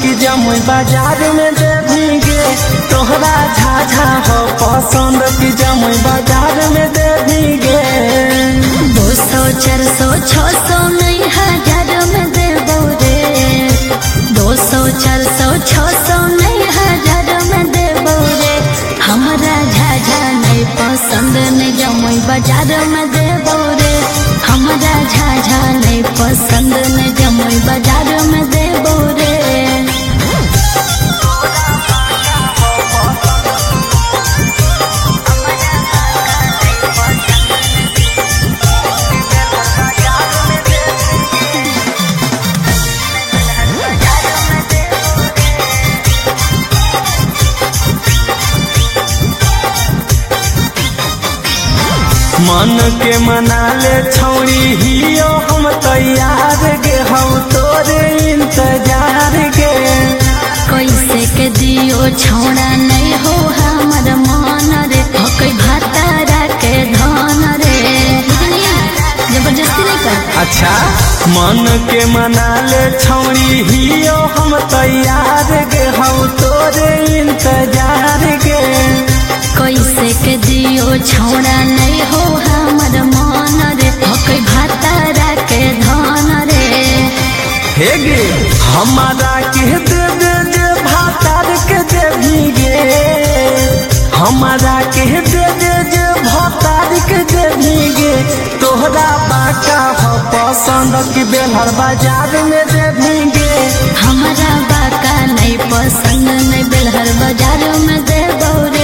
की जमुई बाजार में दे भीगे तोहरा झाझा हो पसंद की जमुई बाजार में दे भीगे 200 400 600 नहीं 1000 में दे बोरे 200 400 600 नहीं 1000 में दे बोरे हमारा झाझा नहीं पसंद नहीं जमुई बाजार में दे बोरे हमारा झाझा नहीं पसंद नहीं जमुई बाजार में दे बोरे मन के मना ले छौड़ी हियो हम तैयार गे हम तोरे इंतजार गे कैसे के दियो छोड़ा नहीं हो हमर मन रे हकई भातारा के धन रे जबरदस्ती नहीं कर अच्छा मन के मना ले छौड़ी हियो हम तैयार गे हम तोरे इंतजार गे कैसे के दियो छोड़ा नहीं हो हमर मन रे हकई भातारा के धन रे हे गे हमारा के दे दे जे भातार के दे भीगे हमारा के दे दे जे भातार के दे भीगे तोहरा बाका हो पसंद की बेलहर बाजार में दे भीगे हमारा बाका नहीं पसंद नहीं बेलहर बाजार में दे बोरे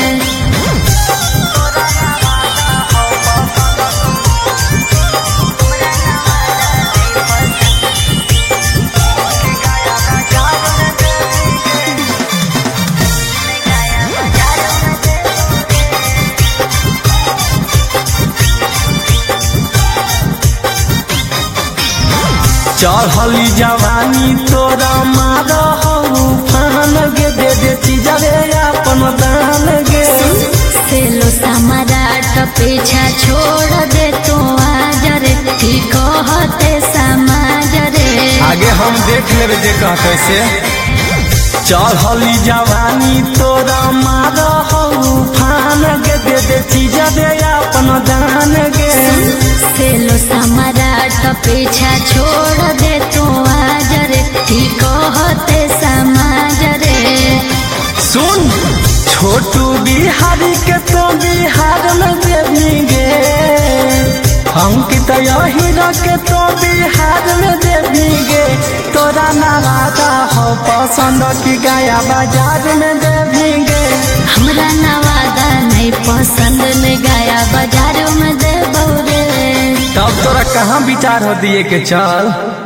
चढ़ली जवानी तोरा मार फान गे दे दे चीजरे अपन दान गे सेलो समाराट पीछा छोड़ दे तो आज रे की कहते समाज रे आगे हम देख लेबे जे कहते से चढ़ली जवानी तोरा मार फान गे दे दे चीजरे अपन दान गे सेलो समाराट पीछा छोड़ दे तो आज रे की कहते समाज रे सुन छोटू बिहारी के तो बिहार में देवीगे अंकित हीरो के तो बिहार में देवीगे तोरा नवादा हो पसंद की गया बाजार में देवीगे हमरा नवादा नहीं पसंद नहीं गया बाजार में दे बोरे तब तोरा कहाँ विचार हो दिए के चल।